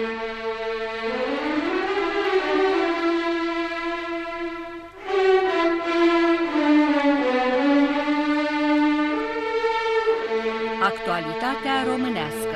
Actualitatea românească.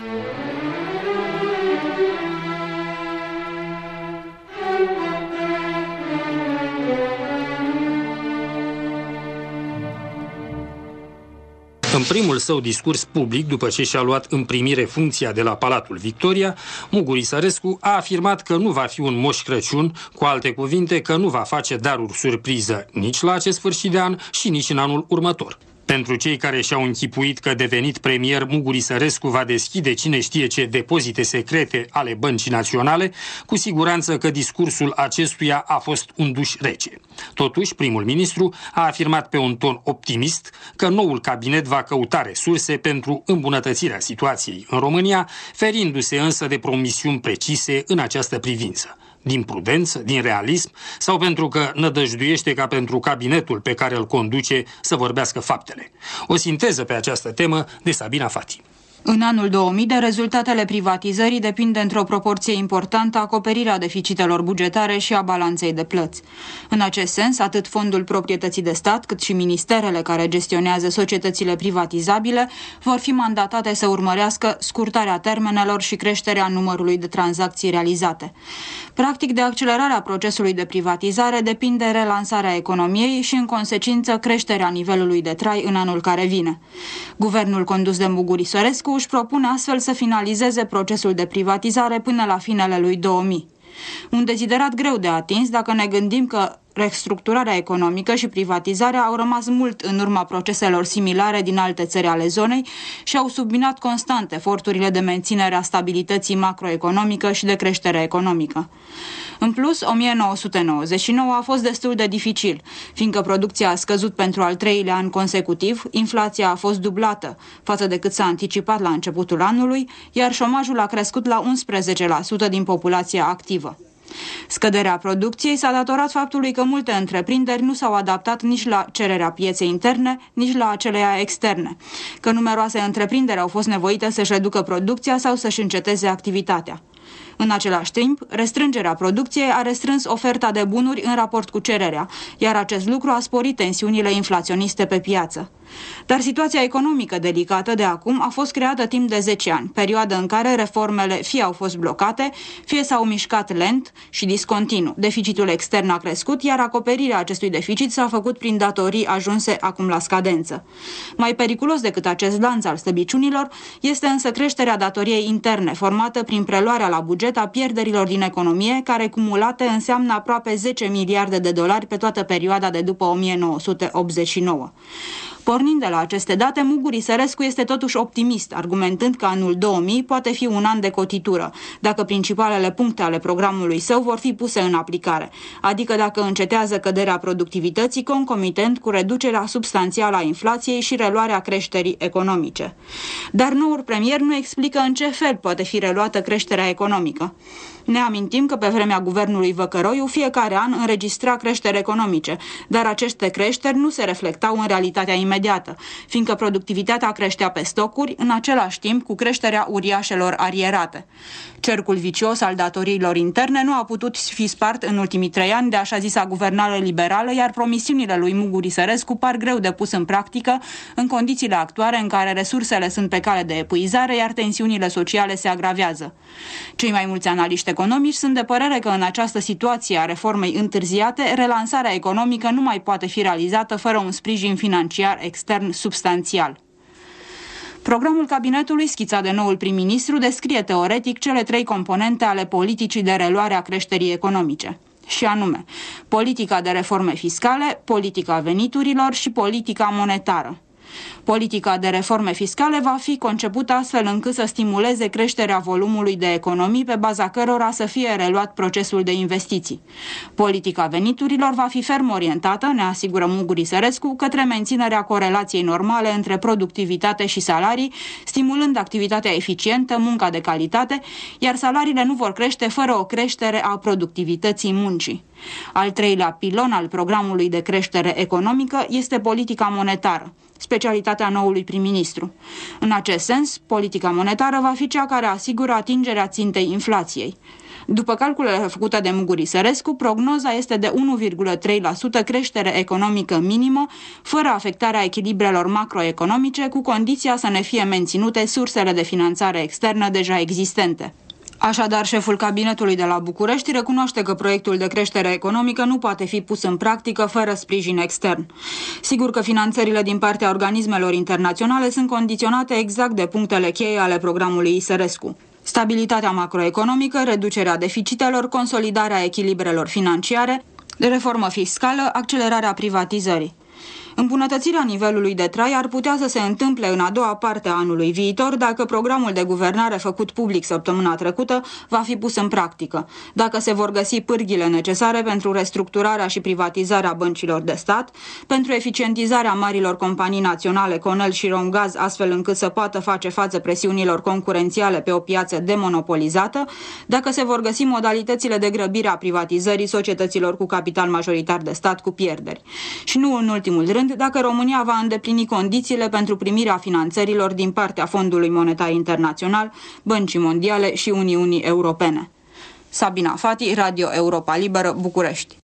În primul său discurs public, după ce și-a luat în primire funcția de la Palatul Victoria, Mugur Isărescu a afirmat că nu va fi un Moș Crăciun, cu alte cuvinte că nu va face daruri surpriză nici la acest sfârșit de an și nici în anul următor. Pentru cei care și-au închipuit că devenit premier, Mugur Isărescu va deschide cine știe ce depozite secrete ale Băncii Naționale, cu siguranță că discursul acestuia a fost un duș rece. Totuși, primul ministru a afirmat pe un ton optimist că noul cabinet va căuta resurse pentru îmbunătățirea situației în România, ferindu-se însă de promisiuni precise în această privință. Din prudență, din realism sau pentru că nădăjduiește ca pentru cabinetul pe care îl conduce să vorbească faptele. O sinteză pe această temă de Sabina Fati. În anul 2000, de rezultatele privatizării depinde într-o proporție importantă acoperirea deficitelor bugetare și a balanței de plăți. În acest sens, atât Fondul Proprietății de Stat, cât și ministerele care gestionează societățile privatizabile vor fi mandatate să urmărească scurtarea termenelor și creșterea numărului de tranzacții realizate. Practic, de accelerarea procesului de privatizare depinde relansarea economiei și, în consecință, creșterea nivelului de trai în anul care vine. Guvernul condus de Mugur Isărescu își propune astfel să finalizeze procesul de privatizare până la finele lui 2000. Un deziderat greu de atins dacă ne gândim că restructurarea economică și privatizarea au rămas mult în urma proceselor similare din alte țări ale zonei și au subminat constant eforturile de menținere a stabilității macroeconomică și de creștere economică. În plus, 1999 a fost destul de dificil, fiindcă producția a scăzut pentru al treilea an consecutiv, inflația a fost dublată față de cât s-a anticipat la începutul anului, iar șomajul a crescut la 11% din populația activă. Scăderea producției s-a datorat faptului că multe întreprinderi nu s-au adaptat nici la cererea pieței interne, nici la aceleia externe, că numeroase întreprinderi au fost nevoite să-și reducă producția sau să-și înceteze activitatea. În același timp, restrângerea producției a restrâns oferta de bunuri în raport cu cererea, iar acest lucru a sporit tensiunile inflaționiste pe piață. Dar situația economică delicată de acum a fost creată timp de 10 ani, perioadă în care reformele fie au fost blocate, fie s-au mișcat lent și discontinu. Deficitul extern a crescut, iar acoperirea acestui deficit s-a făcut prin datorii ajunse acum la scadență. Mai periculos decât acest lanț al slăbiciunilor este însă creșterea datoriei interne, formată prin preluarea la buget a pierderilor din economie, care cumulate înseamnă aproape 10 miliarde de dolari pe toată perioada de după 1989. Pornind de la aceste date, Mugur Isărescu este totuși optimist, argumentând că anul 2000 poate fi un an de cotitură, dacă principalele puncte ale programului său vor fi puse în aplicare, adică dacă încetează căderea productivității concomitent cu reducerea substanțială a inflației și reluarea creșterii economice. Dar noul premier nu explică în ce fel poate fi reluată creșterea economică. Ne amintim că pe vremea guvernului Văcăroiu fiecare an înregistra creșteri economice, dar aceste creșteri nu se reflectau în realitatea imediată, fiindcă productivitatea creștea pe stocuri, în același timp cu creșterea uriașelor arierate. Cercul vicios al datoriilor interne nu a putut fi spart în ultimii 3 ani de așa zisa guvernare liberală, iar promisiunile lui Mugur Isărescu par greu de pus în practică în condițiile actuale în care resursele sunt pe cale de epuizare, iar tensiunile sociale se agravează. Cei mai mulți analiști economici sunt de părere că în această situație a reformei întârziate, relansarea economică nu mai poate fi realizată fără un sprijin financiar extern substanțial. Programul cabinetului, schițat de noul prim-ministru, descrie teoretic cele 3 componente ale politicii de reluare a creșterii economice, și anume politica de reforme fiscale, politica veniturilor și politica monetară. Politica de reforme fiscale va fi concepută astfel încât să stimuleze creșterea volumului de economii pe baza cărora să fie reluat procesul de investiții. Politica veniturilor va fi ferm orientată, ne asigură Mugur Isărescu, către menținerea corelației normale între productivitate și salarii, stimulând activitatea eficientă, munca de calitate, iar salariile nu vor crește fără o creștere a productivității muncii. Al treilea pilon al programului de creștere economică este politica monetară, specialitatea noului prim-ministru. În acest sens, politica monetară va fi cea care asigură atingerea țintei inflației. După calculele făcute de Muguri Sărescu, prognoza este de 1,3% creștere economică minimă, fără afectarea echilibrelor macroeconomice, cu condiția să ne fie menținute sursele de finanțare externă deja existente. Așadar, șeful cabinetului de la București recunoaște că proiectul de creștere economică nu poate fi pus în practică fără sprijin extern. Sigur că finanțările din partea organismelor internaționale sunt condiționate exact de punctele cheie ale programului Isărescu: stabilitatea macroeconomică, reducerea deficitelor, consolidarea echilibrelor financiare, reformă fiscală, accelerarea privatizării. Îmbunătățirea nivelului de trai ar putea să se întâmple în a doua parte a anului viitor dacă programul de guvernare făcut public săptămâna trecută va fi pus în practică, dacă se vor găsi pârghile necesare pentru restructurarea și privatizarea băncilor de stat, pentru eficientizarea marilor companii naționale Conel și Romgaz, astfel încât să poată face față presiunilor concurențiale pe o piață demonopolizată, dacă se vor găsi modalitățile de grăbire a privatizării societăților cu capital majoritar de stat cu pierderi. Și nu în ultimul rând, dacă România va îndeplini condițiile pentru primirea finanțărilor din partea Fondului Monetar Internațional, Băncii Mondiale și Uniunii Europene. Sabina Fati, Radio Europa Liberă, București.